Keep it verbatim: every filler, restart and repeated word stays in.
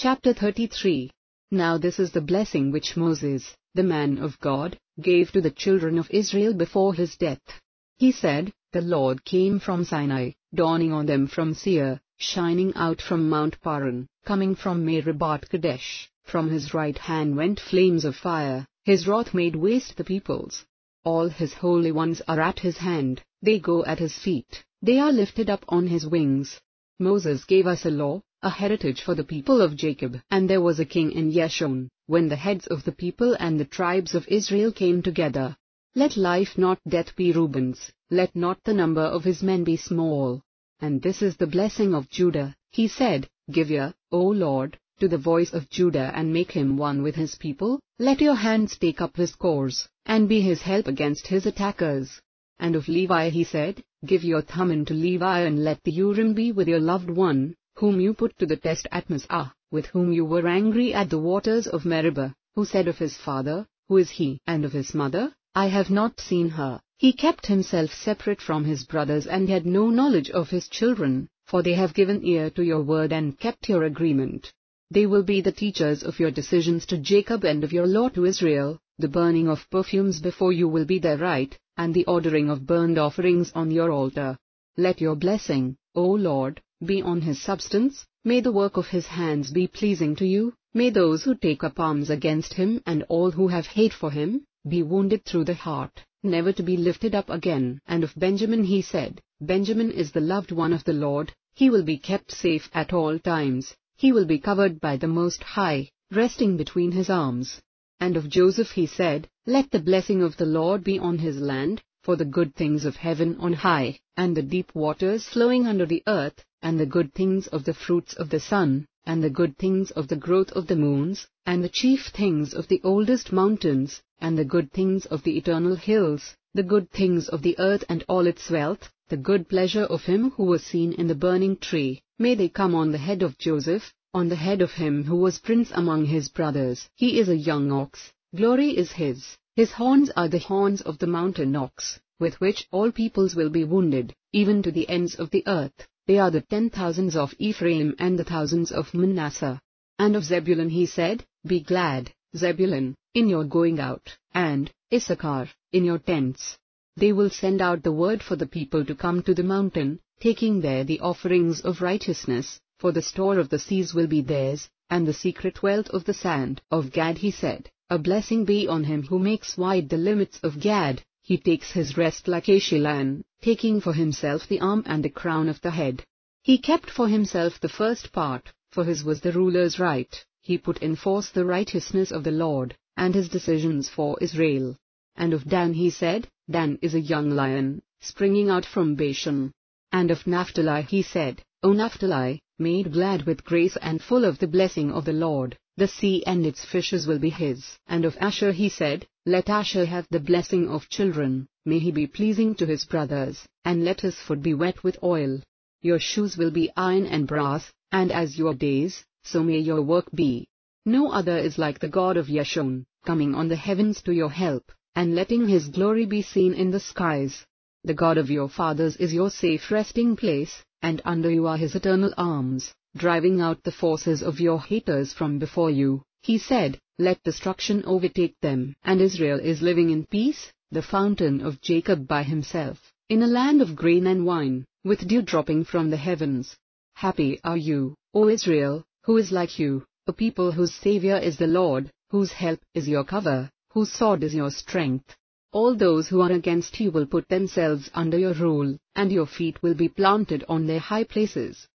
Chapter thirty-three. Now this is the blessing which Moses, the man of God, gave to the children of Israel before his death. He said, The Lord came from Sinai, dawning on them from Seir, shining out from Mount Paran, coming from Meribah Kadesh. From his right hand went flames of fire, his wrath made waste the peoples. All his holy ones are at his hand, they go at his feet, they are lifted up on his wings. Moses gave us a law, a heritage for the people of Jacob. And there was a king in Yeshurun, when the heads of the people and the tribes of Israel came together. Let life not death be Reuben's, let not the number of his men be small. And this is the blessing of Judah, he said, Give ear, O Lord, to the voice of Judah and make him one with his people, let your hands take up his cause, and be his help against his attackers. And of Levi he said, Give your Thummim to Levi and let the Urim be with your loved one, whom you put to the test at Mizpah, with whom you were angry at the waters of Meribah, who said of his father, Who is he? And of his mother, I have not seen her. He kept himself separate from his brothers and had no knowledge of his children, for they have given ear to your word and kept your agreement. They will be the teachers of your decisions to Jacob and of your law to Israel. The burning of perfumes before you will be their right, and the ordering of burnt offerings on your altar. Let your blessing, O Lord, be on his substance, may the work of his hands be pleasing to you, may those who take up arms against him and all who have hate for him, be wounded through the heart, never to be lifted up again. And of Benjamin he said, Benjamin is the loved one of the Lord, he will be kept safe at all times, he will be covered by the Most High, resting between his arms. And of Joseph he said, Let the blessing of the Lord be on his land, for the good things of heaven on high, and the deep waters flowing under the earth, and the good things of the fruits of the sun, and the good things of the growth of the moons, and the chief things of the oldest mountains, and the good things of the eternal hills, the good things of the earth and all its wealth, the good pleasure of him who was seen in the burning tree, may they come on the head of Joseph, on the head of him who was prince among his brothers. He is a young ox, glory is his, his horns are the horns of the mountain ox, with which all peoples will be wounded, even to the ends of the earth. They are the ten thousands of Ephraim and the thousands of Manasseh. And of Zebulun he said, Be glad, Zebulun, in your going out, and, Issachar, in your tents. They will send out the word for the people to come to the mountain, taking there the offerings of righteousness, for the store of the seas will be theirs, and the secret wealth of the sand. Of Gad he said, A blessing be on him who makes wide the limits of Gad. He takes his rest like Ashelan, taking for himself the arm and the crown of the head. He kept for himself the first part, for his was the ruler's right. He put in force the righteousness of the Lord, and his decisions for Israel. And of Dan he said, Dan is a young lion, springing out from Bashan. And of Naphtali he said, O Naphtali, made glad with grace and full of the blessing of the Lord, the sea and its fishes will be his. And of Asher he said, Let Asher have the blessing of children, may he be pleasing to his brothers, and let his foot be wet with oil. Your shoes will be iron and brass, and as your days, so may your work be. No other is like the God of Yeshurun, coming on the heavens to your help, and letting his glory be seen in the skies. The God of your fathers is your safe resting place, and under you are his eternal arms, driving out the forces of your haters from before you. He said, Let destruction overtake them. And Israel is living in peace, the fountain of Jacob by himself, in a land of grain and wine, with dew dropping from the heavens. Happy are you, O Israel, who is like you, a people whose Saviour is the Lord, whose help is your cover, whose sword is your strength. All those who are against you will put themselves under your rule, and your feet will be planted on their high places.